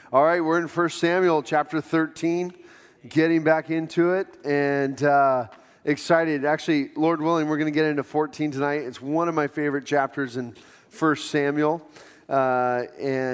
All right, we're in 1 Samuel chapter 13, getting back into it, and excited. Actually, Lord willing, we're going to get into 14 tonight. It's one of my favorite chapters in 1 Samuel, I'll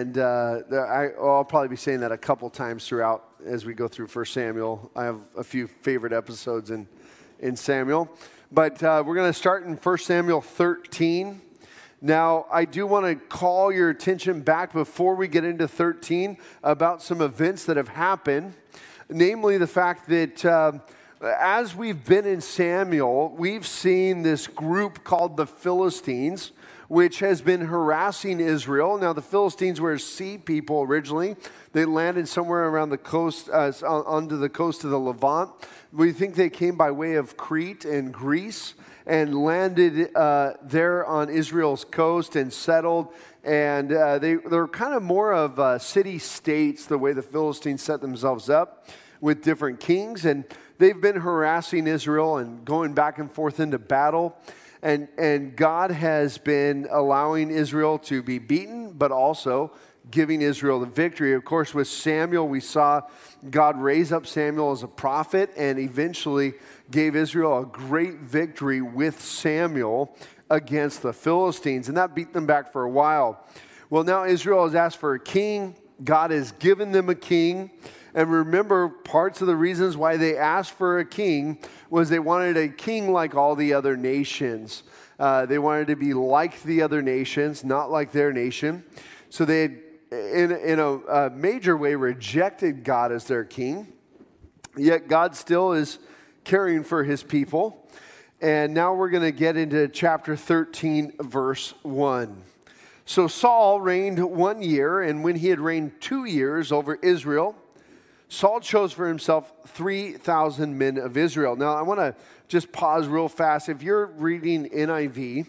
probably be saying that a couple times throughout as we go through 1 Samuel. I have a few favorite episodes in Samuel, but we're going to start in 1 Samuel 13. Now, I do want to call your attention back before we get into 13 about some events that have happened, namely the fact that as we've been in Samuel, we've seen this group called the Philistines, which has been harassing Israel. Now, the Philistines were a sea people originally. They landed somewhere around the coast, onto the coast of the Levant. We think they came by way of Crete and Greece, and landed there on Israel's coast and settled. And they're kind of more of city-states, the way the Philistines set themselves up with different kings. And they've been harassing Israel and going back and forth into battle. And God has been allowing Israel to be beaten, but also giving Israel the victory. Of course, with Samuel, we saw God raise up Samuel as a prophet and eventually gave Israel a great victory with Samuel against the Philistines. And that beat them back for a while. Well, now Israel has asked for a king. God has given them a king. And remember, parts of the reasons why they asked for a king was they wanted a king like all the other nations. They wanted to be like the other nations, not like their nation. So they had, in a major way, rejected God as their king. Yet God still is caring for his people. And now we're going to get into chapter 13, verse 1. So Saul reigned 1 year, and when he had reigned 2 years over Israel, Saul chose for himself 3,000 men of Israel. Now, I want to just pause real fast. If you're reading NIV,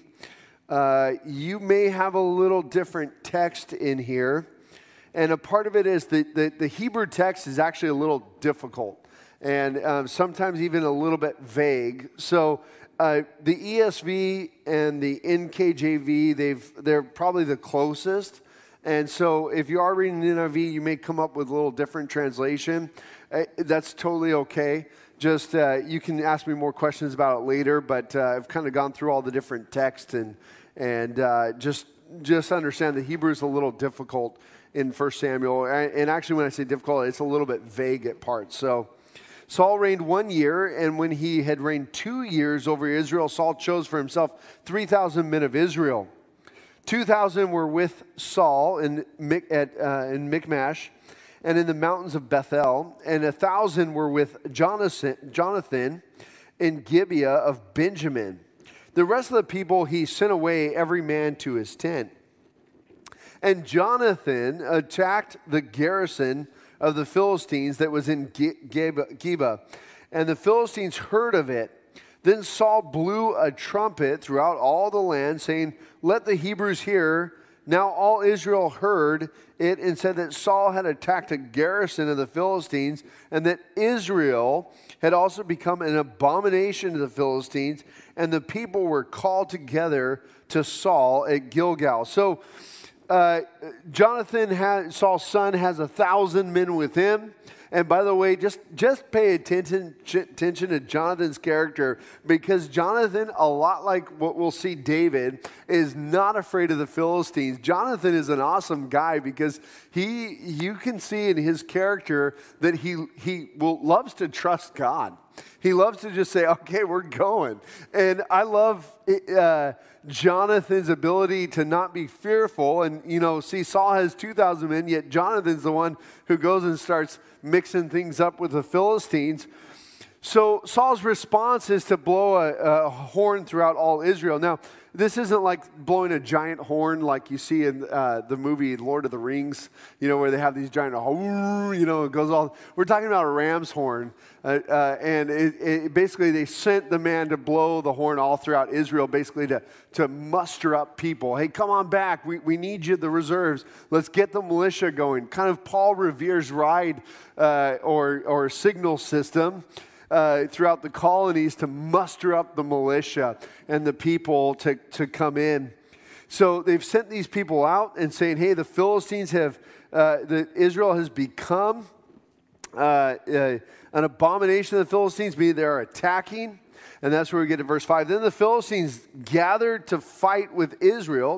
you may have a little different text in here. And a part of it is that the Hebrew text is actually a little difficult and sometimes even a little bit vague. So the ESV and the NKJV, they're probably the closest. And so if you are reading the NIV, you may come up with a little different translation. That's totally okay. Just you can ask me more questions about it later, but I've kind of gone through all the different texts and just understand the Hebrew is a little difficult in 1 Samuel. And actually, when I say difficult, it's a little bit vague at parts. So Saul reigned 1 year, and when he had reigned 2 years over Israel, Saul chose for himself 3,000 men of Israel. 2,000 were with Saul in Michmash and in the mountains of Bethel, and 1,000 were with Jonathan in Gibeah of Benjamin. The rest of the people he sent away, every man to his tent. And Jonathan attacked the garrison of the Philistines that was in Geba, and the Philistines heard of it. Then Saul blew a trumpet throughout all the land, saying, "Let the Hebrews hear." Now all Israel heard it and said that Saul had attacked a garrison of the Philistines, and that Israel had also become an abomination to the Philistines, and the people were called together to Saul at Gilgal. So Saul's son, has 1,000 men with him. And by the way, just pay attention to Jonathan's character, because Jonathan, a lot like what we'll see David, is not afraid of the Philistines. Jonathan is an awesome guy because you can see in his character that he loves to trust God. He loves to just say, okay, we're going. And I love Jonathan's ability to not be fearful. And, see, Saul has 2,000 men, yet Jonathan's the one who goes and starts mixing things up with the Philistines. So Saul's response is to blow a horn throughout all Israel. Now, this isn't like blowing a giant horn like you see in the movie Lord of the Rings, where they have these giant, it goes all. We're talking about a ram's horn. And it basically they sent the man to blow the horn all throughout Israel, basically to muster up people. Hey, come on back. We need you, the reserves. Let's get the militia going. Kind of Paul Revere's ride or signal system. Throughout the colonies to muster up the militia and the people to come in. So they've sent these people out and saying, hey, the Philistines have that Israel has become an abomination of the Philistines, meaning they are attacking. And that's where we get to verse 5. Then the Philistines gathered to fight with Israel,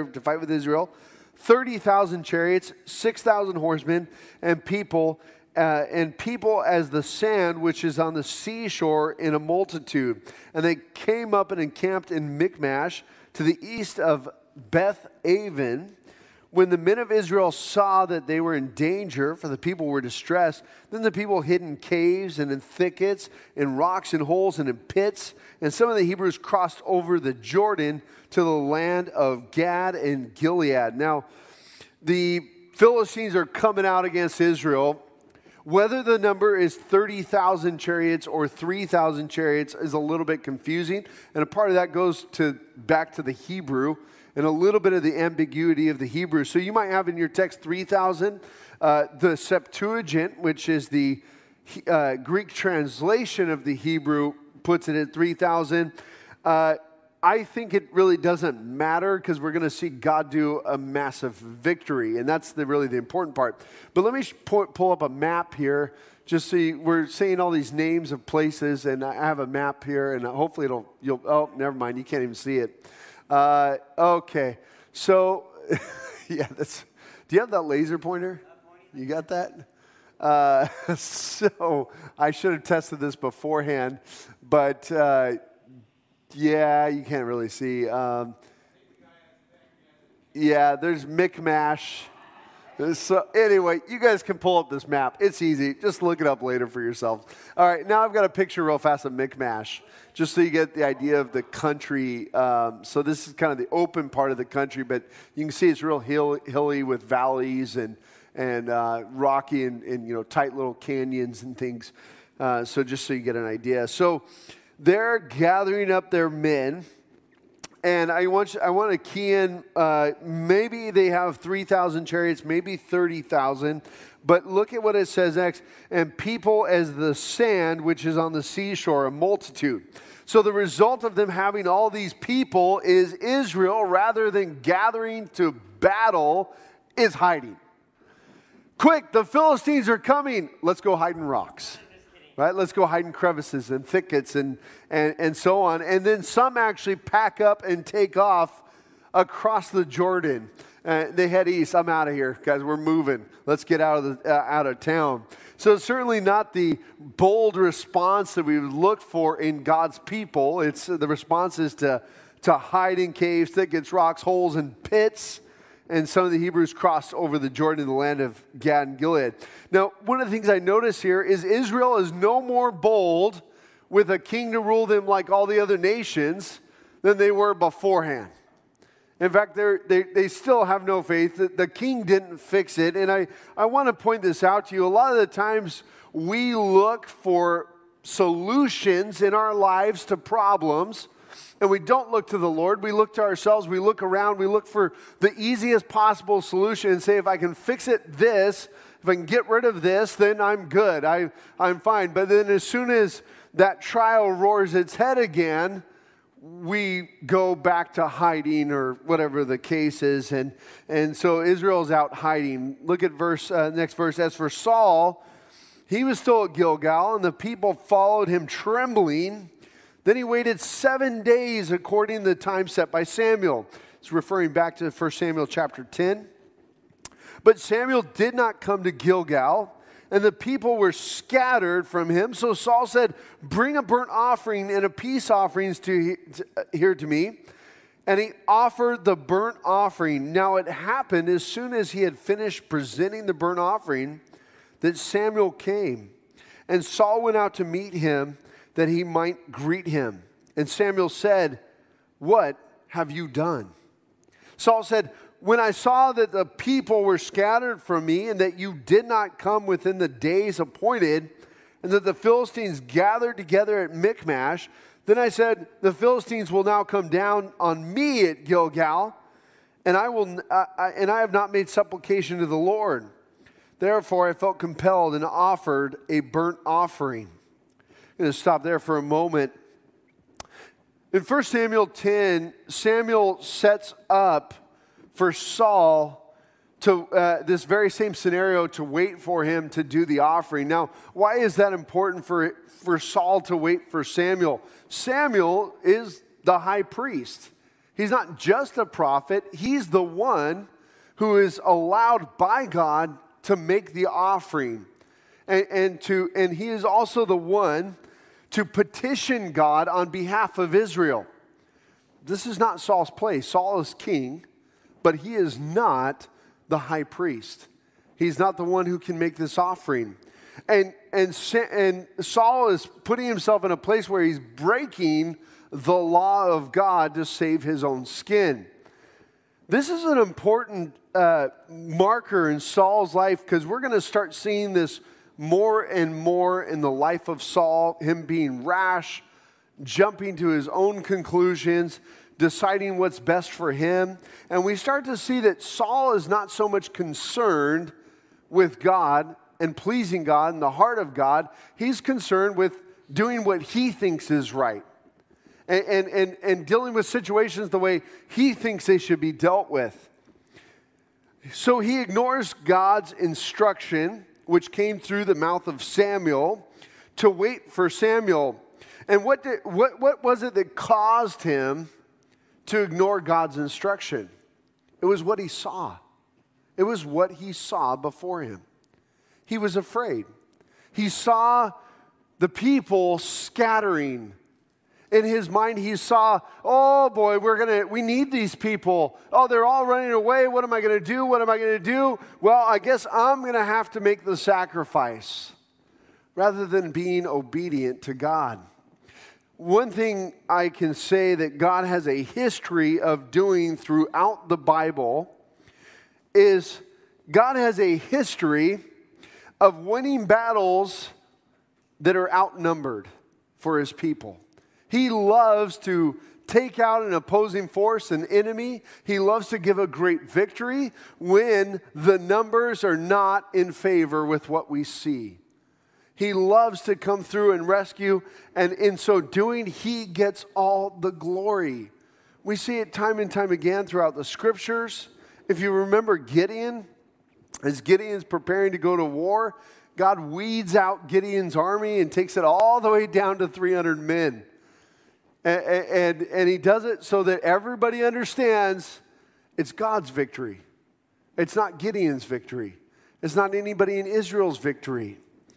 30,000 chariots, 6,000 horsemen, and people as the sand which is on the seashore in a multitude. And they came up and encamped in Michmash to the east of Beth Aven. When the men of Israel saw that they were in danger, for the people were distressed, then the people hid in caves and in thickets, in rocks and holes and in pits. And some of the Hebrews crossed over the Jordan to the land of Gad and Gilead. Now, the Philistines are coming out against Israel. Whether the number is 30,000 chariots or 3,000 chariots is a little bit confusing. And a part of that goes back to the Hebrew and a little bit of the ambiguity of the Hebrew. So you might have in your text 3,000. The Septuagint, which is the Greek translation of the Hebrew, puts it at 3,000. I think it really doesn't matter because we're going to see God do a massive victory, and that's really the important part. But let me pull up a map here. Just so we're saying all these names of places, and I have a map here, and hopefully oh, never mind, you can't even see it. Okay, so, yeah, do you have that laser pointer? You got that? So, I should have tested this beforehand, but, yeah, you can't really see. Yeah, there's Michmash. So anyway, you guys can pull up this map. It's easy. Just look it up later for yourself. All right, now I've got a picture real fast of Michmash, just so you get the idea of the country. So this is kind of the open part of the country, but you can see it's real hilly with valleys and rocky and tight little canyons and things. So just so you get an idea. So they're gathering up their men. And I want to key in, maybe they have 3,000 chariots, maybe 30,000. But look at what it says next. And people as the sand which is on the seashore, a multitude. So the result of them having all these people is Israel, rather than gathering to battle, is hiding. Quick, the Philistines are coming. Let's go hide in rocks. Right? Let's go hide in crevices and thickets and so on. And then some actually pack up and take off across the Jordan. They head east. I'm out of here, guys. We're moving. Let's get out of town. So it's certainly not the bold response that we would look for in God's people. It's the response is to hide in caves, thickets, rocks, holes, and pits. And some of the Hebrews crossed over the Jordan in the land of Gad and Gilead. Now, one of the things I notice here is Israel is no more bold with a king to rule them like all the other nations than they were beforehand. In fact, they still have no faith. The king didn't fix it. And I want to point this out to you. A lot of the times we look for solutions in our lives to problems. And we don't look to the Lord. We look to ourselves. We look around. We look for the easiest possible solution and say, if I can fix it this, if I can get rid of this, then I'm good. I'm fine. But then as soon as that trial roars its head again, we go back to hiding or whatever the case is. And so Israel's out hiding. Look at next verse. As for Saul, he was still at Gilgal, and the people followed him trembling. Then he waited 7 days according to the time set by Samuel. It's referring back to 1 Samuel chapter 10. But Samuel did not come to Gilgal, and the people were scattered from him. So Saul said, bring a burnt offering and a peace offerings here to me. And he offered the burnt offering. Now it happened as soon as he had finished presenting the burnt offering that Samuel came. And Saul went out to meet him, that he might greet him. And Samuel said, what have you done? Saul said, when I saw that the people were scattered from me and that you did not come within the days appointed and that the Philistines gathered together at Michmash, then I said, the Philistines will now come down on me at Gilgal, and I have not made supplication to the Lord. Therefore I felt compelled and offered a burnt offering. I'm going to stop there for a moment. In 1 Samuel 10, Samuel sets up for Saul to this very same scenario to wait for him to do the offering. Now, why is that important for Saul to wait for Samuel? Samuel is the high priest. He's not just a prophet. He's the one who is allowed by God to make the offering. And he is also the one to petition God on behalf of Israel. This is not Saul's place. Saul is king, but he is not the high priest. He's not the one who can make this offering. And Saul is putting himself in a place where he's breaking the law of God to save his own skin. This is an important marker in Saul's life, because we're going to start seeing this more and more in the life of Saul, him being rash, jumping to his own conclusions, deciding what's best for him. And we start to see that Saul is not so much concerned with God and pleasing God and the heart of God. He's concerned with doing what he thinks is right and dealing with situations the way he thinks they should be dealt with. So he ignores God's instruction, which came through the mouth of Samuel, to wait for Samuel. And what was it that caused him to ignore God's instruction? It was what he saw. It was what he saw before him. He was afraid. He saw the people scattering. In his mind, he saw, oh boy, we need these people. Oh, they're all running away. What am I going to do? What am I going to do? Well, I guess I'm going to have to make the sacrifice rather than being obedient to God. One thing I can say that God has a history of doing throughout the Bible is God has a history of winning battles that are outnumbered for his people. He loves to take out an opposing force, an enemy. He loves to give a great victory when the numbers are not in favor with what we see. He loves to come through and rescue, and in so doing, he gets all the glory. We see it time and time again throughout the scriptures. If you remember Gideon, as Gideon's preparing to go to war, God weeds out Gideon's army and takes it all the way down to 300 men. And he does it so that everybody understands it's God's victory. It's not Gideon's victory. It's not anybody in Israel's victory.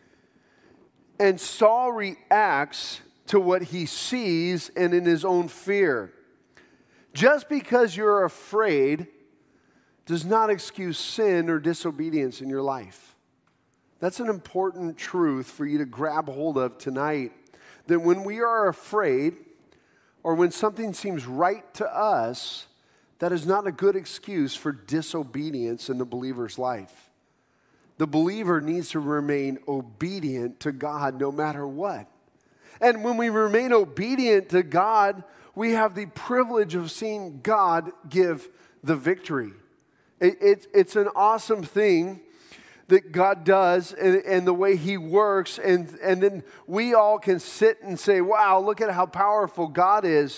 And Saul reacts to what he sees and in his own fear. Just because you're afraid does not excuse sin or disobedience in your life. That's an important truth for you to grab hold of tonight. That when we are afraid, or when something seems right to us, that is not a good excuse for disobedience in the believer's life. The believer needs to remain obedient to God no matter what. And when we remain obedient to God, we have the privilege of seeing God give the victory. It's an awesome thing that God does and the way he works. And then we all can sit and say, wow, look at how powerful God is.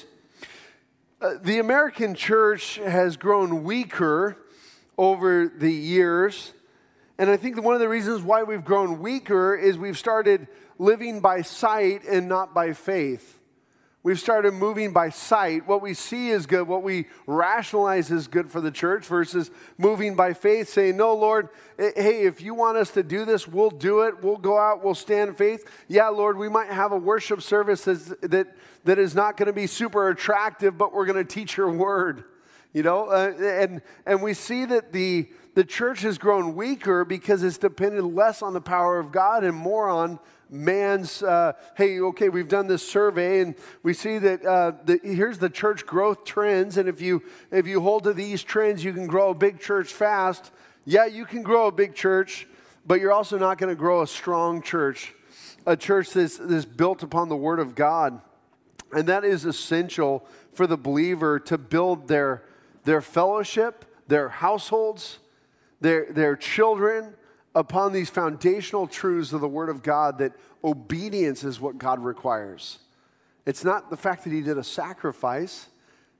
The American church has grown weaker over the years. And I think that one of the reasons why we've grown weaker is we've started living by sight and not by faith. We've started moving by sight. What we see is good. What we rationalize is good for the church versus moving by faith, saying, no, Lord, hey, if you want us to do this, we'll do it. We'll go out. We'll stand in faith. Yeah, Lord, we might have a worship service that is not going to be super attractive, but we're going to teach your word. You know, and we see that the church has grown weaker because it's depended less on the power of God and more on man's, hey, okay, we've done this survey and we see that here's the church growth trends, and if you hold to these trends, you can grow a big church fast. Yeah, you can grow a big church, but you're also not going to grow a strong church, a church that's built upon the Word of God. And that is essential for the believer to build their fellowship, their households, their children, upon these foundational truths of the Word of God, that obedience is what God requires. It's not the fact that he did a sacrifice.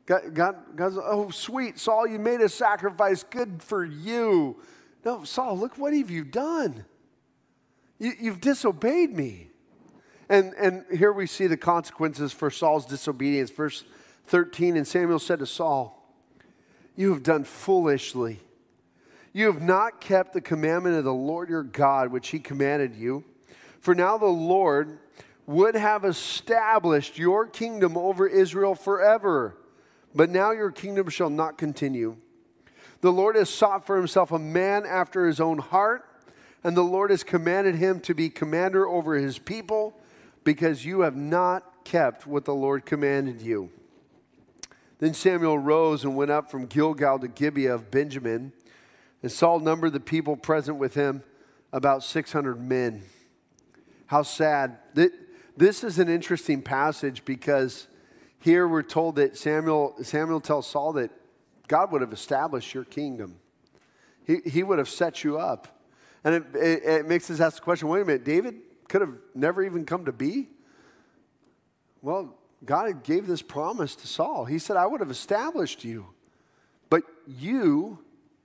God's, oh, sweet, Saul, you made a sacrifice. Good for you. No, Saul, look, what have you done? You've disobeyed me. And here we see the consequences for Saul's disobedience. Verse 13, and Samuel said to Saul, you have done foolishly. You have not kept the commandment of the Lord your God, which he commanded you. For now the Lord would have established your kingdom over Israel forever. But now your kingdom shall not continue. The Lord has sought for himself a man after his own heart, and the Lord has commanded him to be commander over his people, because you have not kept what the Lord commanded you. Then Samuel rose and went up from Gilgal to Gibeah of Benjamin, and Saul numbered the people present with him, about 600 men. How sad. This is an interesting passage, because here we're told that Samuel tells Saul that God would have established your kingdom. He would have set you up. And it makes us ask the question, wait a minute, David could have never even come to be? Well, God gave this promise to Saul. He said, I would have established you. But you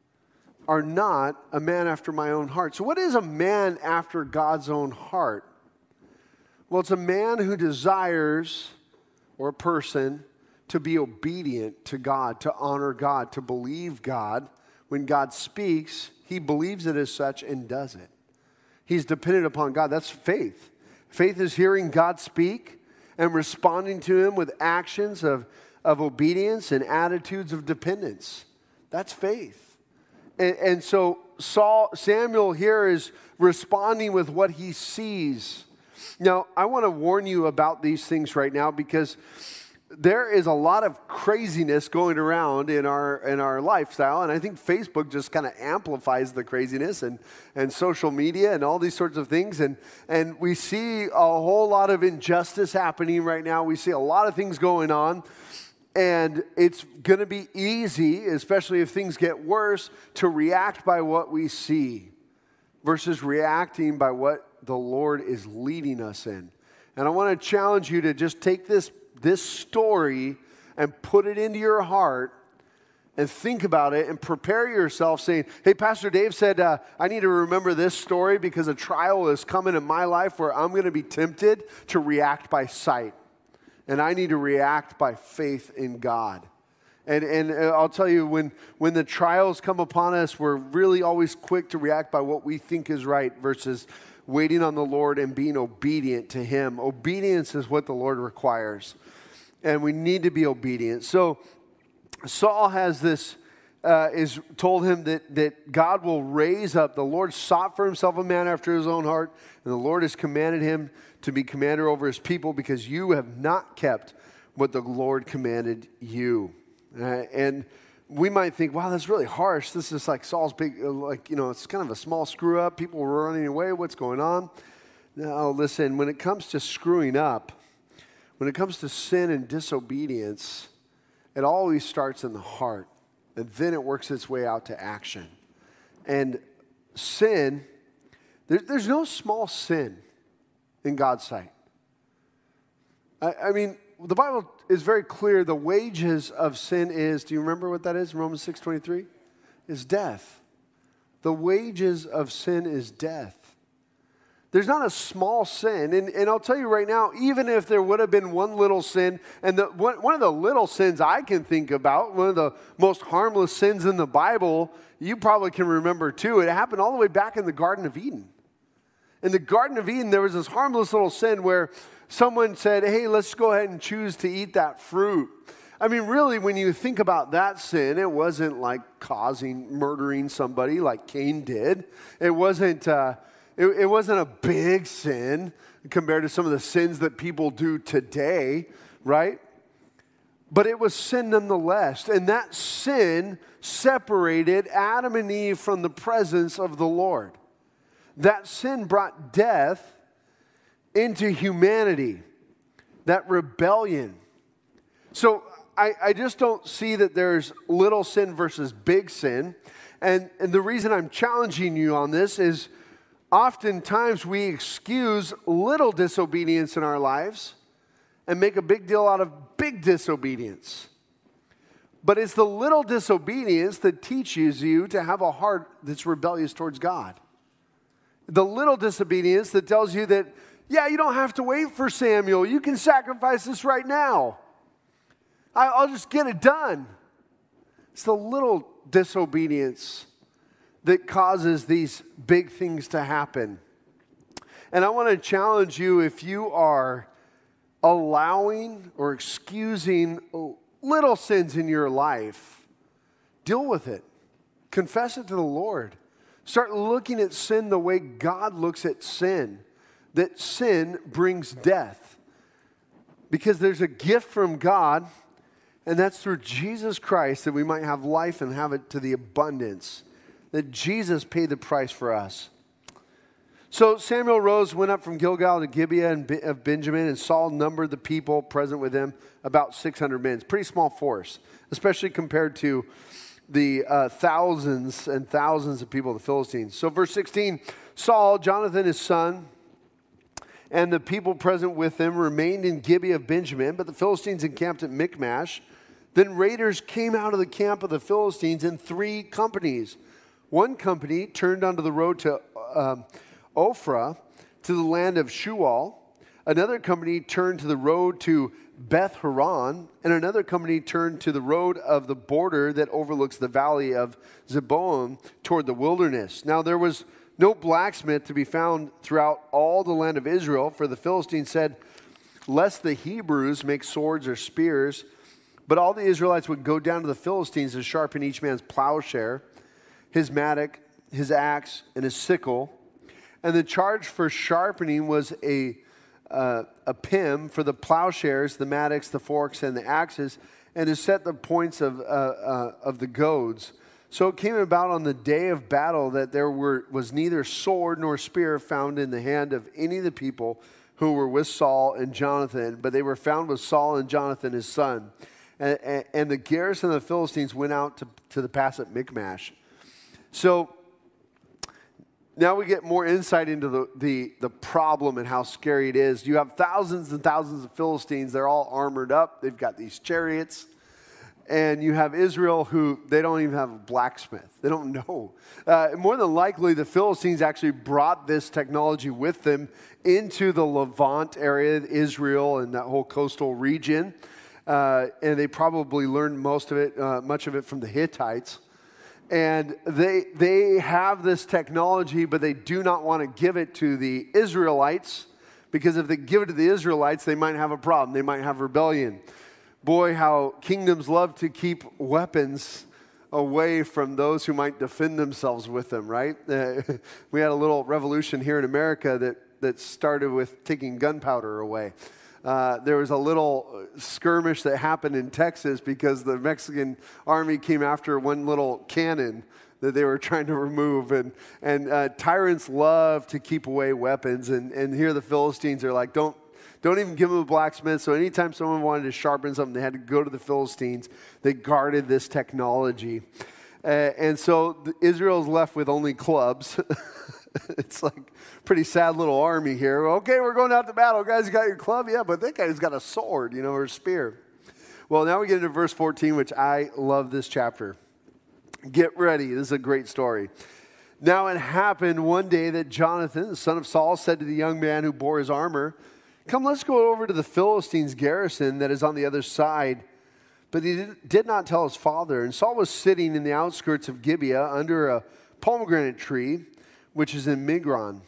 are not a man after my own heart. So what is a man after God's own heart? Well, it's a man who desires, or a person, to be obedient to God, to honor God, to believe God. When God speaks, he believes it as such and does it. He's dependent upon God. That's faith. Faith is hearing God speak and responding to him with actions of obedience and attitudes of dependence. That's faith. And so Samuel here is responding with what he sees. Now, I want to warn you about these things right now, because there is a lot of craziness going around in our lifestyle, and I think Facebook just kind of amplifies the craziness, and social media and all these sorts of things, and we see a whole lot of injustice happening right now. We see a lot of things going on, and it's going to be easy, especially if things get worse, to react by what we see versus reacting by what the Lord is leading us in. And I want to challenge you to just take this story and put it into your heart and think about it and prepare yourself, saying, hey, Pastor Dave said, I need to remember this story because a trial is coming in my life where I'm going to be tempted to react by sight. And I need to react by faith in God. And I'll tell you, when the trials come upon us, we're really always quick to react by what we think is right versus waiting on the Lord and being obedient to him. Obedience is what the Lord requires, and we need to be obedient. So Saul has this, is told him that God will raise up. The Lord sought for himself a man after his own heart, and the Lord has commanded him to be commander over his people, because you have not kept what the Lord commanded you. And we might think, wow, that's really harsh. This is like Saul's big, it's kind of a small screw up. People were running away. What's going on? No, listen, when it comes to screwing up, when it comes to sin and disobedience, it always starts in the heart, and then it works its way out to action. And sin, there's no small sin in God's sight. I mean, the Bible is very clear. The wages of sin is, do you remember what that is? Romans 6:23 is death. The wages of sin is death. There's not a small sin. And I'll tell you right now, even if there would have been one little sin, and one of the little sins I can think about, one of the most harmless sins in the Bible, you probably can remember too. It happened all the way back in the Garden of Eden. In the Garden of Eden, there was this harmless little sin where someone said, hey, let's go ahead and choose to eat that fruit. I mean, really, when you think about that sin, it wasn't like murdering somebody like Cain did. It wasn't a big sin compared to some of the sins that people do today, right? But it was sin nonetheless. And that sin separated Adam and Eve from the presence of the Lord. That sin brought death into humanity, that rebellion. So I just don't see that there's little sin versus big sin. And the reason I'm challenging you on this is oftentimes we excuse little disobedience in our lives and make a big deal out of big disobedience. But it's the little disobedience that teaches you to have a heart that's rebellious towards God. The little disobedience that tells you that, yeah, you don't have to wait for Samuel. You can sacrifice this right now. I'll just get it done. It's the little disobedience that causes these big things to happen. And I want to challenge you, if you are allowing or excusing little sins in your life, deal with it. Confess it to the Lord. Start looking at sin the way God looks at sin, that sin brings death. Because there's a gift from God, and that's through Jesus Christ, that we might have life and have it to the abundance, that Jesus paid the price for us. So Samuel rose, went up from Gilgal to Gibeah of Benjamin, and Saul numbered the people present with him, about 600 men. It's a pretty small force, especially compared to the thousands and thousands of people, the Philistines. So verse 16, Saul, Jonathan his son, and the people present with him remained in Gibeah of Benjamin, but the Philistines encamped at Michmash. Then raiders came out of the camp of the Philistines in 3 companies. One company turned onto the road to Ophrah, to the land of Shual. Another company turned to the road to Beth Horon, and another company turned to the road of the border that overlooks the valley of Zeboim toward the wilderness. Now there was no blacksmith to be found throughout all the land of Israel, for the Philistines said, lest the Hebrews make swords or spears. But all the Israelites would go down to the Philistines to sharpen each man's plowshare, his mattock, his axe, and his sickle. And the charge for sharpening was a pim for the plowshares, the mattocks, the forks, and the axes, and to set the points of the goads. So it came about on the day of battle that there was neither sword nor spear found in the hand of any of the people who were with Saul and Jonathan, but they were found with Saul and Jonathan his son. And the garrison of the Philistines went out to the pass at Michmash. So now we get more insight into the problem and how scary it is. You have thousands and thousands of Philistines. They're all armored up. They've got these chariots. And you have Israel, who they don't even have a blacksmith. They don't know. More than likely, the Philistines actually brought this technology with them into the Levant area, Israel, and that whole coastal region. And they probably learned much of it from the Hittites. And they have this technology, but they do not want to give it to the Israelites, because if they give it to the Israelites, they might have a problem. They might have rebellion. Boy, how kingdoms love to keep weapons away from those who might defend themselves with them, right? We had a little revolution here in America that started with taking gunpowder away. There was a little skirmish that happened in Texas because the Mexican army came after one little cannon that they were trying to remove. And tyrants love to keep away weapons. And here the Philistines are like, don't even give them a blacksmith. So anytime someone wanted to sharpen something, they had to go to the Philistines. They guarded this technology. And so Israel's left with only clubs. It's like a pretty sad little army here. Okay, we're going out to battle. Guys, you got your club? Yeah, but that guy's got a sword, or a spear. Well, now we get into verse 14, which I love this chapter. Get ready. This is a great story. Now it happened one day that Jonathan, the son of Saul, said to the young man who bore his armor, "Come, let's go over to the Philistines' garrison that is on the other side." But he did not tell his father. And Saul was sitting in the outskirts of Gibeah under a pomegranate tree, which is in Migron.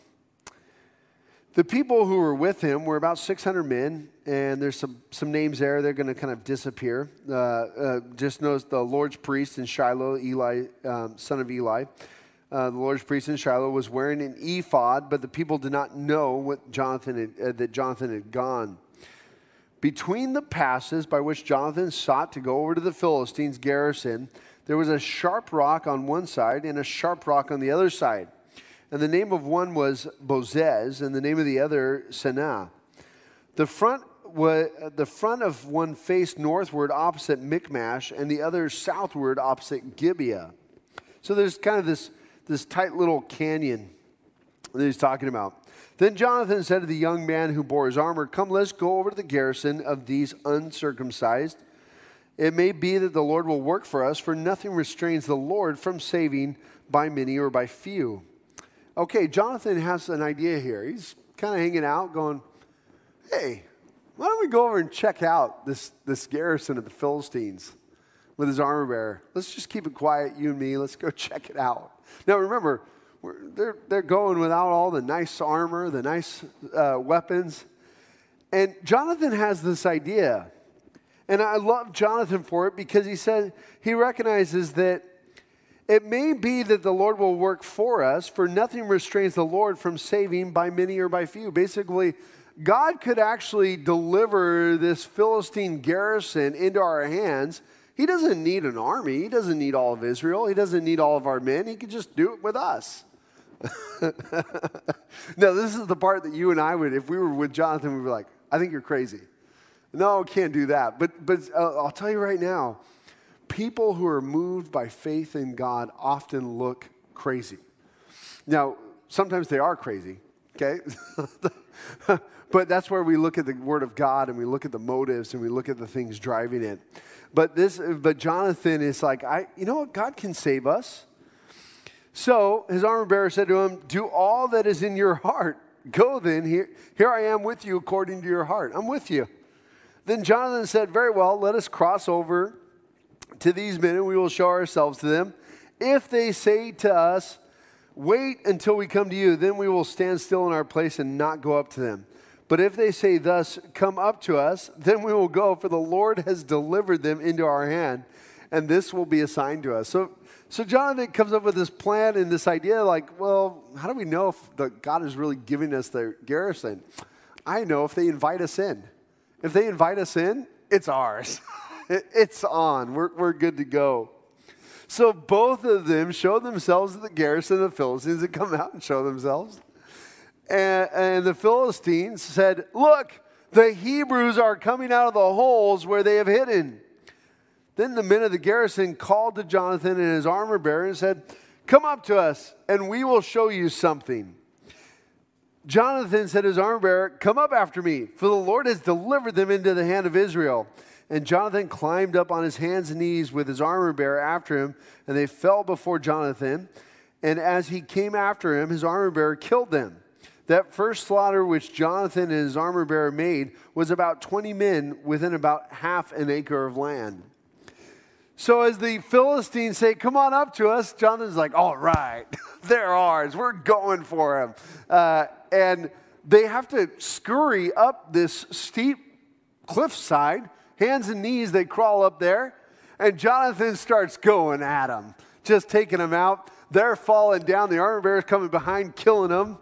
The people who were with him were about 600 men, and there's some names there. They're going to kind of disappear. Just notice the Lord's priest in Shiloh, Eli, son of Eli. The Lord's priest in Shiloh was wearing an ephod, but the people did not know that Jonathan had gone. Between the passes by which Jonathan sought to go over to the Philistines' garrison, there was a sharp rock on one side and a sharp rock on the other side. And the name of one was Bozez, and the name of the other Senah. The front of one faced northward opposite Michmash, and the other southward opposite Gibeah. So there's kind of this tight little canyon that he's talking about. Then Jonathan said to the young man who bore his armor, "Come, let's go over to the garrison of these uncircumcised It may be that the Lord will work for us, for nothing restrains the Lord from saving by many or by few. Okay, Jonathan has an idea here. He's kind of hanging out going, hey, why don't we go over and check out this garrison of the Philistines with his armor bearer? Let's just keep it quiet, you and me. Let's go check it out. Now remember, they're going without all the nice armor, the nice weapons. And Jonathan has this idea. And I love Jonathan for it because he recognizes that it may be that the Lord will work for us, for nothing restrains the Lord from saving by many or by few. Basically, God could actually deliver this Philistine garrison into our hands. He doesn't need an army. He doesn't need all of Israel. He doesn't need all of our men. He could just do it with us. Now, this is the part that you and I would, if we were with Jonathan, we'd be like, I think you're crazy. No, can't do that. But I'll tell you right now, people who are moved by faith in God often look crazy. Now, sometimes they are crazy, okay? But that's where we look at the Word of God and we look at the motives and we look at the things driving it. But Jonathan is like, you know what? God can save us. So his armor bearer said to him, do all that is in your heart. Go then, here I am with you according to your heart. I'm with you. Then Jonathan said, very well, let us cross over to these men and we will show ourselves to them. If they say to us, wait until we come to you, then we will stand still in our place and not go up to them. But if they say thus, come up to us, then we will go, for the Lord has delivered them into our hand, and this will be a sign to us. So Jonathan comes up with this plan and this idea like, well, how do we know if God is really giving us the garrison? I know if they invite us in. If they invite us in, it's ours. It's on. We're good to go. So both of them show themselves at the garrison of the Philistines and come out and show themselves. And the Philistines said, look, the Hebrews are coming out of the holes where they have hidden. Then the men of the garrison called to Jonathan and his armor bearer and said, come up to us and we will show you something. Jonathan said to his armor bearer, come up after me, for the Lord has delivered them into the hand of Israel. And Jonathan climbed up on his hands and knees with his armor bearer after him, and they fell before Jonathan. And as he came after him, his armor bearer killed them. That first slaughter which Jonathan and his armor bearer made was about 20 men within about half an acre of land. So as the Philistines say, come on up to us, Jonathan's like, all right, they're ours. We're going for them. And they have to scurry up this steep cliffside, hands and knees, they crawl up there. And Jonathan starts going at them, just taking them out. They're falling down. The armor bearer's coming behind, killing them.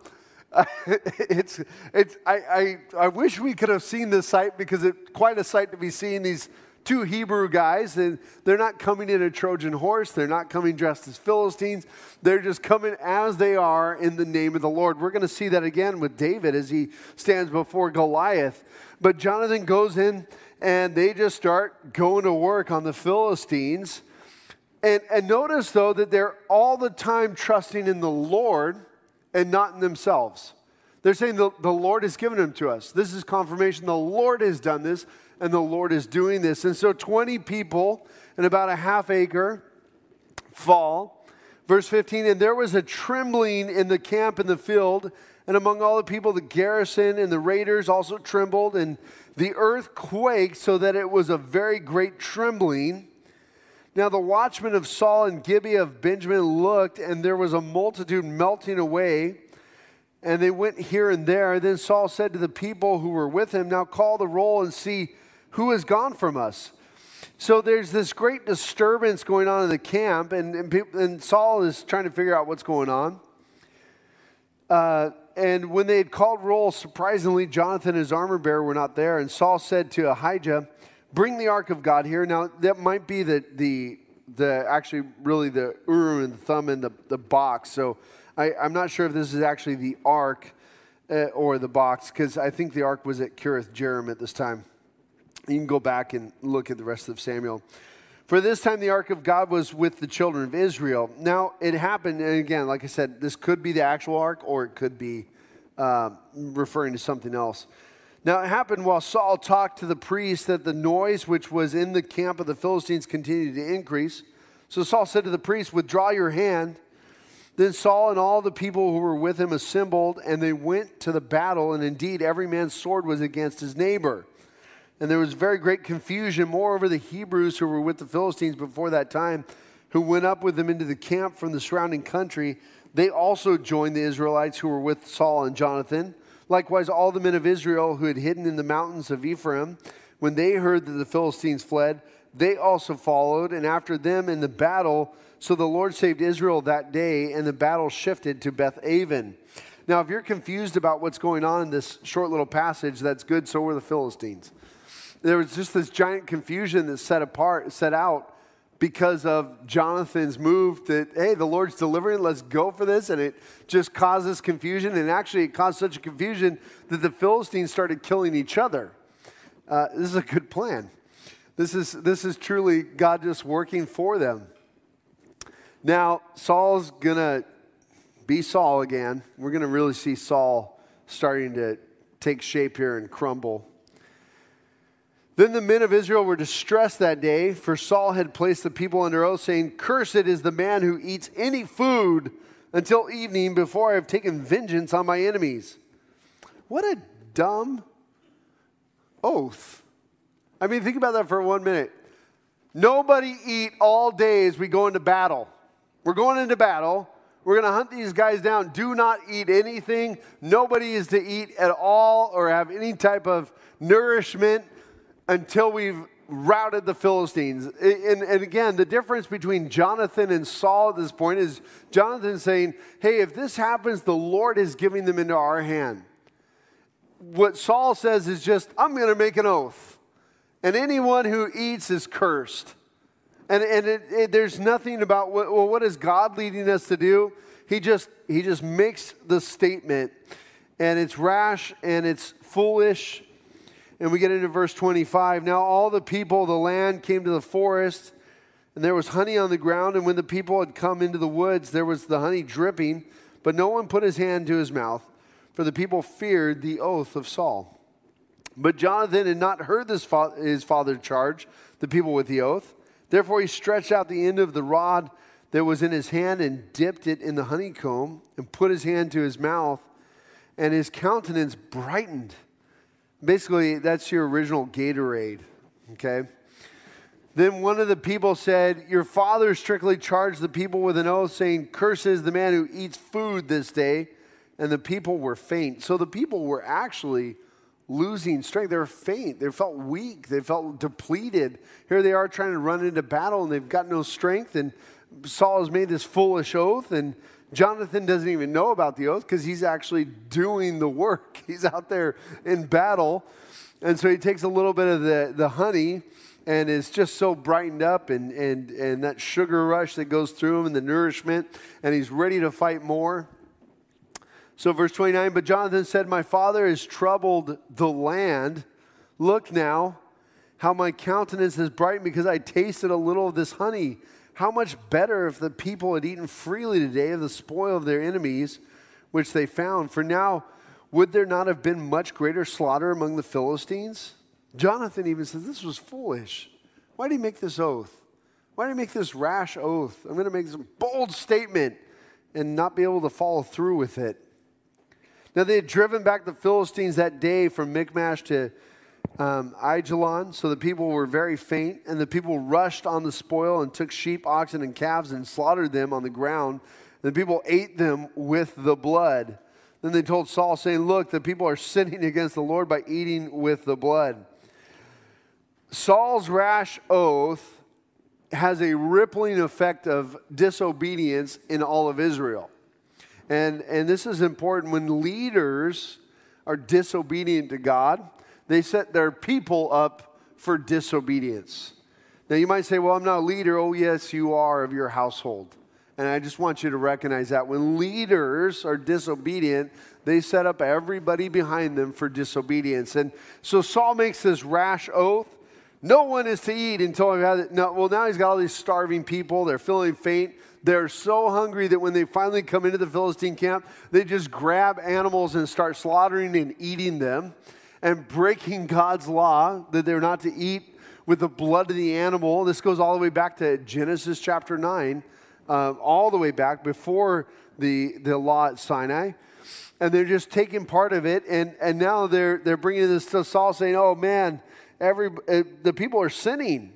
I wish we could have seen this sight because it's quite a sight to be seeing these two Hebrew guys. And they're not coming in a Trojan horse. They're not coming dressed as Philistines. They're just coming as they are in the name of the Lord. We're going to see that again with David as he stands before Goliath. But Jonathan goes in and they just start going to work on the Philistines. And notice, though, that they're all the time trusting in the Lord and not in themselves. They're saying the Lord has given them to us. This is confirmation. The Lord has done this, and the Lord is doing this. And so 20 people in about a half acre fall. Verse 15, and there was a trembling in the camp in the field, and among all the people, the garrison and the raiders also trembled, and the earth quaked so that it was a very great trembling. Now the watchmen of Saul and Gibeah of Benjamin looked, and there was a multitude melting away, and they went here and there. Then Saul said to the people who were with him, now call the roll and see who has gone from us. So there's this great disturbance going on in the camp, and Saul is trying to figure out what's going on. And when they had called roll, surprisingly, Jonathan and his armor bearer were not there. And Saul said to Ahijah, bring the ark of God here. Now, that might be the actually really the Urim and the Thummim, the box. So I'm not sure if this is actually the ark or the box, because I think the ark was at Kiriath Jearim at this time. You can go back and look at the rest of Samuel. For this time, the ark of God was with the children of Israel. Now, it happened, and again, like I said, this could be the actual ark, or it could be referring to something else. Now it happened while Saul talked to the priest that the noise which was in the camp of the Philistines continued to increase. So Saul said to the priest, "Withdraw your hand." Then Saul and all the people who were with him assembled, and they went to the battle, and indeed every man's sword was against his neighbor. And there was very great confusion. Moreover, the Hebrews who were with the Philistines before that time, who went up with them into the camp from the surrounding country, they also joined the Israelites who were with Saul and Jonathan. Likewise, all the men of Israel who had hidden in the mountains of Ephraim, when they heard that the Philistines fled, they also followed, and after them in the battle. So the Lord saved Israel that day, and the battle shifted to Beth-aven. Now, if you're confused about what's going on in this short little passage, that's good. So were the Philistines. There was just this giant confusion that's set out because of Jonathan's move that, hey, the Lord's delivering, let's go for this. And it just causes confusion. And actually, it caused such a confusion that the Philistines started killing each other. This is a good plan. This is truly God just working for them. Now, Saul's going to be Saul again. We're going to really see Saul starting to take shape here and crumble. Then the men of Israel were distressed that day, for Saul had placed the people under oath, saying, "Cursed is the man who eats any food until evening before I have taken vengeance on my enemies." What a dumb oath. I mean, think about that for 1 minute. Nobody eat all day as we go into battle. We're going into battle. We're going to hunt these guys down. Do not eat anything. Nobody is to eat at all or have any type of nourishment until we've routed the Philistines. And again, the difference between Jonathan and Saul at this point is Jonathan saying, hey, if this happens, the Lord is giving them into our hand. What Saul says is just, I'm going to make an oath. And anyone who eats is cursed. And there's nothing about, what is God leading us to do? He just makes the statement. And it's rash and it's foolish. And we get into verse 25. Now all the people of the land came to the forest, and there was honey on the ground. And when the people had come into the woods, there was the honey dripping, but no one put his hand to his mouth, for the people feared the oath of Saul. But Jonathan had not heard his father charge the people with the oath. Therefore he stretched out the end of the rod that was in his hand and dipped it in the honeycomb and put his hand to his mouth, and his countenance brightened. Basically, that's your original Gatorade, okay? Then one of the people said, your father strictly charged the people with an oath, saying, "Cursed is the man who eats food this day." And the people were faint. So the people were actually losing strength. They were faint. They felt weak. They felt depleted. Here they are trying to run into battle, and they've got no strength. And Saul has made this foolish oath, and Jonathan doesn't even know about the oath because he's actually doing the work. He's out there in battle. And so he takes a little bit of the honey and is just so brightened up and that sugar rush that goes through him and the nourishment, and he's ready to fight more. So verse 29, but Jonathan said, "My father has troubled the land. Look now how my countenance is brightened because I tasted a little of this honey. How much better if the people had eaten freely today of the spoil of their enemies, which they found. For now, would there not have been much greater slaughter among the Philistines?" Jonathan even says, this was foolish. Why did he make this oath? Why did he make this rash oath? I'm going to make some bold statement and not be able to follow through with it. Now they had driven back the Philistines that day from Michmash to Aijalon, so the people were very faint, and the people rushed on the spoil and took sheep, oxen, and calves and slaughtered them on the ground. The people ate them with the blood. Then they told Saul, saying, "Look, the people are sinning against the Lord by eating with the blood." Saul's rash oath has a rippling effect of disobedience in all of Israel. And this is important. When leaders are disobedient to God, they set their people up for disobedience. Now you might say, well, I'm not a leader. Oh, yes, you are of your household. And I just want you to recognize that. When leaders are disobedient, they set up everybody behind them for disobedience. And so Saul makes this rash oath. No one is to eat until I've had it. No, well, now he's got all these starving people. They're feeling faint. They're so hungry that when they finally come into the Philistine camp, they just grab animals and start slaughtering and eating them. and breaking God's law that they're not to eat with the blood of the animal. This goes all the way back to Genesis chapter 9, all the way back before the law at Sinai. And they're just taking part of it, and now they're bringing this to Saul, saying, "Oh man, the people are sinning."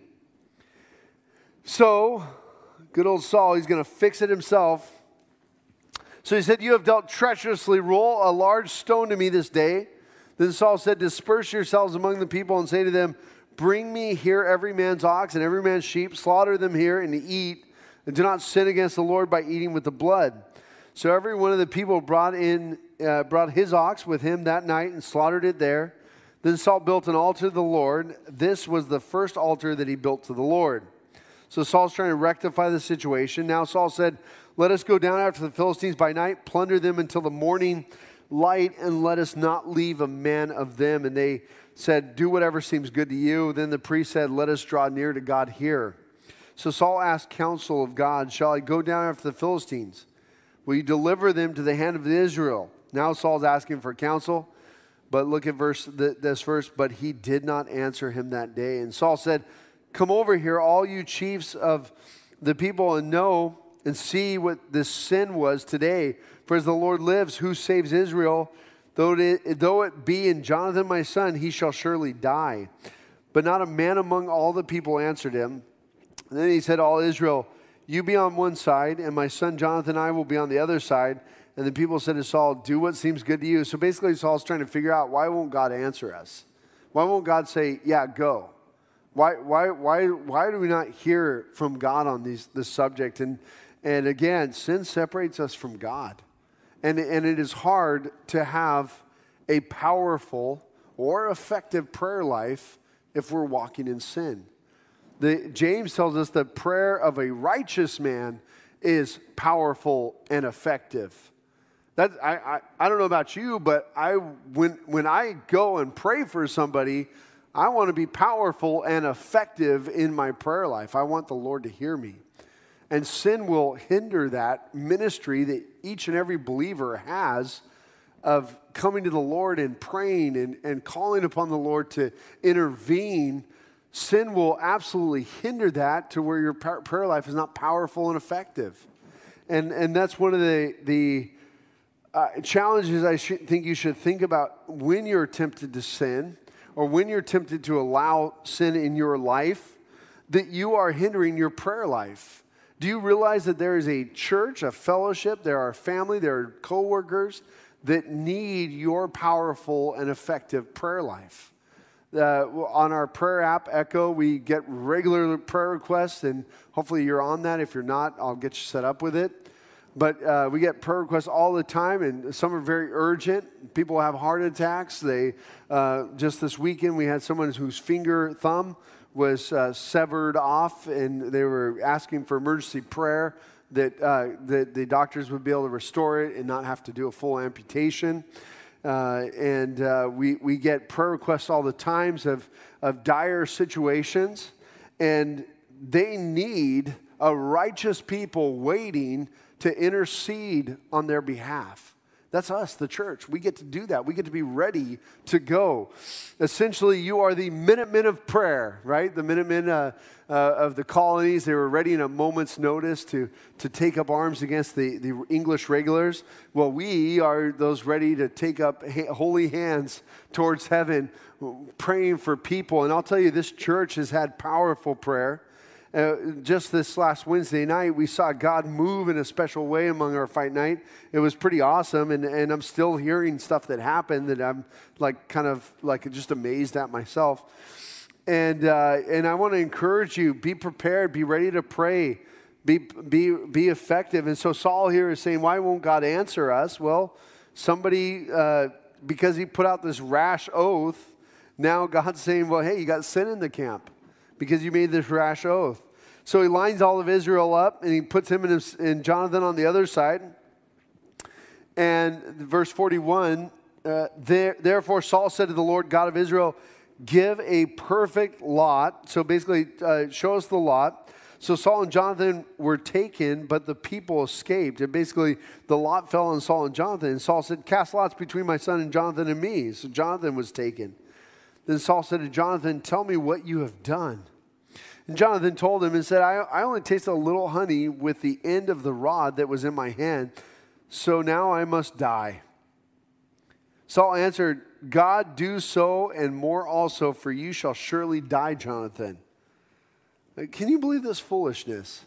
So, good old Saul, he's going to fix it himself. So he said, "You have dealt treacherously. Roll a large stone to me this day." Then Saul said, "Disperse yourselves among the people and say to them, bring me here every man's ox and every man's sheep, slaughter them here and eat, and do not sin against the Lord by eating with the blood." So every one of the people brought his ox with him that night and slaughtered it there. Then Saul built an altar to the Lord. This was the first altar that he built to the Lord. So Saul's trying to rectify the situation. Now Saul said, "Let us go down after the Philistines by night, plunder them until the morning light, and let us not leave a man of them." And they said, "Do whatever seems good to you." Then the priest said, "Let us draw near to God here." So Saul asked counsel of God, "Shall I go down after the Philistines? Will you deliver them to the hand of Israel?" Now Saul's asking for counsel. But look at this verse. "But he did not answer him that day. And Saul said, Come over here, all you chiefs of the people, and know and see what this sin was today. For as the Lord lives, who saves Israel, though it be in Jonathan my son, he shall surely die." But not a man among all the people answered him. And then he said, "All Israel, you be on one side, and my son Jonathan and I will be on the other side." And the people said to Saul, "Do what seems good to you." So basically Saul's trying to figure out, why won't God answer us? Why won't God say, "Yeah, go"? Why do we not hear from God on this subject? And again, sin separates us from God. And it is hard to have a powerful or effective prayer life if we're walking in sin. James tells us the prayer of a righteous man is powerful and effective. I don't know about you, but when I go and pray for somebody, I want to be powerful and effective in my prayer life. I want the Lord to hear me. And sin will hinder that ministry that each and every believer has of coming to the Lord and praying and calling upon the Lord to intervene. Sin will absolutely hinder that to where your prayer life is not powerful and effective. And that's one of the challenges I think you should think about when you're tempted to sin, or when you're tempted to allow sin in your life, that you are hindering your prayer life. Do you realize that there is a church, a fellowship, there are family, there are coworkers that need your powerful and effective prayer life? On our prayer app, Echo, we get regular prayer requests, and hopefully you're on that. If you're not, I'll get you set up with it. But we get prayer requests all the time, and some are very urgent. People have heart attacks. Just this weekend, we had someone whose thumb was severed off, and they were asking for emergency prayer that the doctors would be able to restore it and not have to do a full amputation. We get prayer requests all the times of dire situations, and they need a righteous people waiting to intercede on their behalf. That's us, the church. We get to do that. We get to be ready to go. Essentially, you are the Minutemen of prayer, right? The Minutemen of the colonies. They were ready in a moment's notice to take up arms against the English regulars. Well, we are those ready to take up holy hands towards heaven, praying for people. And I'll tell you, this church has had powerful prayer. Just this last Wednesday night, we saw God move in a special way among our fight night. It was pretty awesome, and I'm still hearing stuff that happened that I'm kind of just amazed at myself. And I want to encourage you: be prepared, be ready to pray, be effective. And so Saul here is saying, why won't God answer us? Well, somebody because he put out this rash oath. Now God's saying, well, hey, you got sin in the camp because you made this rash oath. So he lines all of Israel up, and he puts him and Jonathan on the other side. And verse 41, therefore Saul said to the Lord God of Israel, give a perfect lot. So basically, show us the lot. So Saul and Jonathan were taken, but the people escaped. And basically, the lot fell on Saul and Jonathan. And Saul said, cast lots between my son and Jonathan and me. So Jonathan was taken. Then Saul said to Jonathan, tell me what you have done. And Jonathan told him and said, I only tasted a little honey with the end of the rod that was in my hand, so now I must die. Saul answered, God do so and more also, for you shall surely die, Jonathan. Can you believe this foolishness?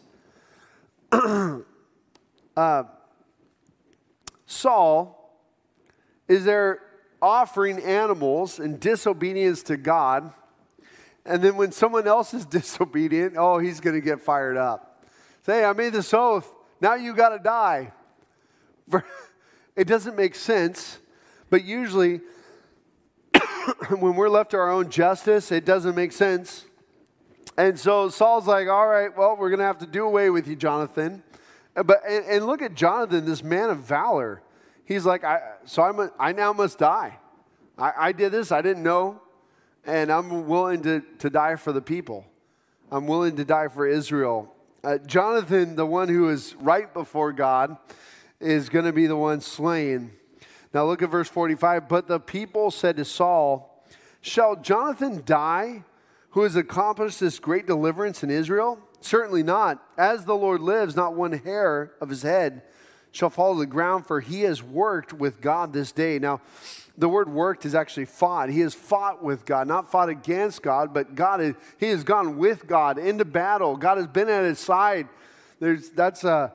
Saul is there offering animals in disobedience to God. And then when someone else is disobedient, oh, he's going to get fired up. Say, I made this oath. Now you got to die. It doesn't make sense. But usually, when we're left to our own justice, it doesn't make sense. And so Saul's like, all right, well, we're going to have to do away with you, Jonathan. And look at Jonathan, this man of valor. He's like, I now must die. I did this. I didn't know. And I'm willing to die for the people. I'm willing to die for Israel. Jonathan, the one who is right before God, is going to be the one slain. Now look at verse 45. But the people said to Saul, shall Jonathan die, who has accomplished this great deliverance in Israel? Certainly not. As the Lord lives, not one hair of his head shall fall to the ground, for he has worked with God this day. Now, the word worked is actually fought. He has fought with God, not fought against God, but he has gone with God into battle. God has been at his side. That's all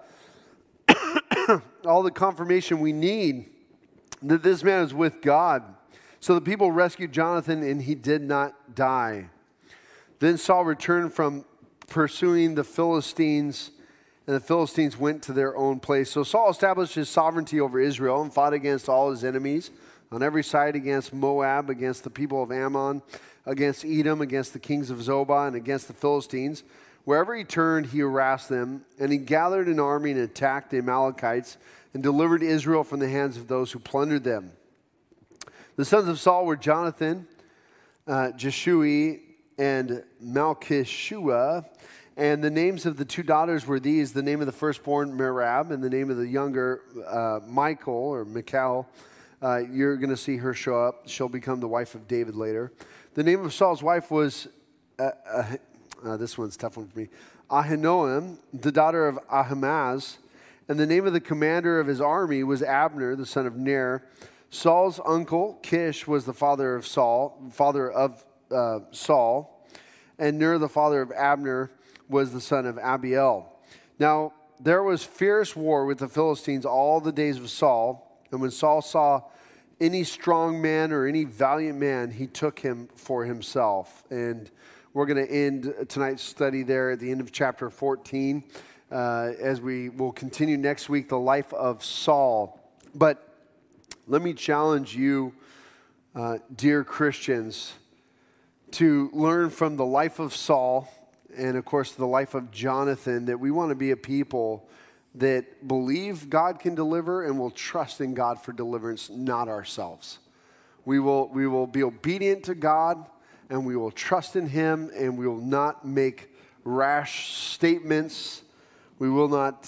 the confirmation we need that this man is with God. So the people rescued Jonathan, and he did not die. Then Saul returned from pursuing the Philistines, and the Philistines went to their own place. So Saul established his sovereignty over Israel and fought against all his enemies on every side, against Moab, against the people of Ammon, against Edom, against the kings of Zobah, and against the Philistines. Wherever he turned, he harassed them, and he gathered an army and attacked the Amalekites and delivered Israel from the hands of those who plundered them. The sons of Saul were Jonathan, Jeshui, and Malchishua. And the names of the two daughters were these: the name of the firstborn, Merab, and the name of the younger, Michal or Michal. You're going to see her show up. She'll become the wife of David later. The name of Saul's wife was, this one's a tough one for me, Ahinoam, the daughter of Ahimaaz. And the name of the commander of his army was Abner, the son of Ner. Saul's uncle, Kish, was the father of Saul, and Ner, the father of Abner, was the son of Abiel. Now, there was fierce war with the Philistines all the days of Saul, and when Saul saw any strong man or any valiant man, he took him for himself. And we're going to end tonight's study there at the end of chapter 14, as we will continue next week, the life of Saul. But let me challenge you, dear Christians, to learn from the life of Saul and, of course, the life of Jonathan, that we want to be a people that believe God can deliver and will trust in God for deliverance, not ourselves. We will be obedient to God, and we will trust in Him, and we will not make rash statements. We will not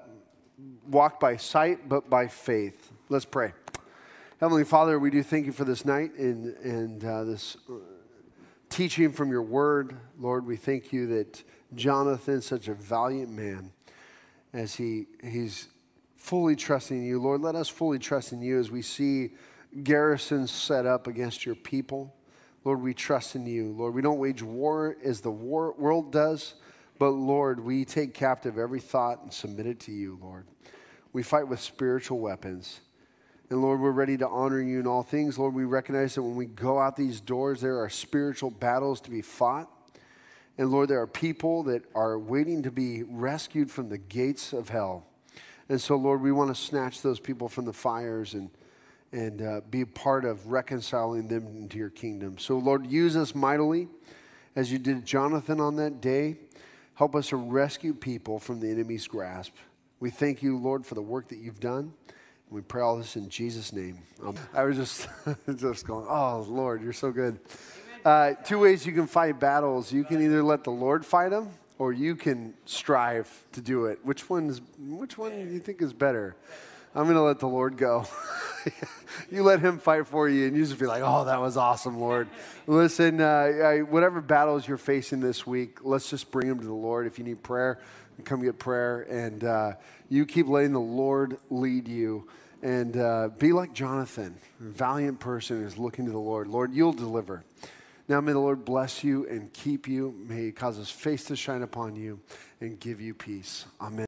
walk by sight, but by faith. Let's pray. Heavenly Father, we do thank you for this night and this teaching from your word. Lord, we thank you that Jonathan, such a valiant man, as he's fully trusting you. Lord, let us fully trust in you as we see garrisons set up against your people. Lord, we trust in you. Lord, we don't wage war as the world does, but Lord, we take captive every thought and submit it to you, Lord. We fight with spiritual weapons. And Lord, we're ready to honor you in all things. Lord, we recognize that when we go out these doors, there are spiritual battles to be fought. And Lord, there are people that are waiting to be rescued from the gates of hell. And so, Lord, we want to snatch those people from the fires and be a part of reconciling them into your kingdom. So, Lord, use us mightily as you did Jonathan on that day. Help us to rescue people from the enemy's grasp. We thank you, Lord, for the work that you've done. We pray all this in Jesus' name. I was just going, oh, Lord, you're so good. Two ways you can fight battles. You can either let the Lord fight them, or you can strive to do it. Which one do you think is better? I'm going to let the Lord go. You let him fight for you, and you just be like, oh, that was awesome, Lord. Listen, whatever battles you're facing this week, let's just bring them to the Lord. If you need prayer, come get prayer, and you keep letting the Lord lead you. And be like Jonathan, a valiant person who's looking to the Lord. Lord, you'll deliver. Now may the Lord bless you and keep you. May he cause his face to shine upon you and give you peace. Amen.